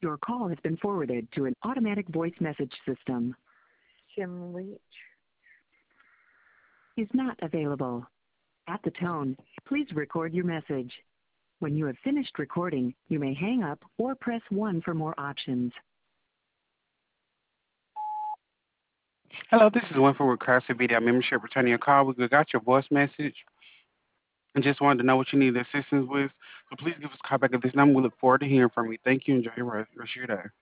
Your call has been forwarded to an automatic voice message system. Jim Leach. Is not available. At the tone, please record your message. When you have finished recording, you may hang up or press 1 for more options. Hello, this is Winfrey with Craftsy BDI membership. Returning your call. We got your voice message and just wanted to know what you need assistance with. So please give us a call back at this number. We look forward to hearing from you. Thank you. Enjoy your rest of your day.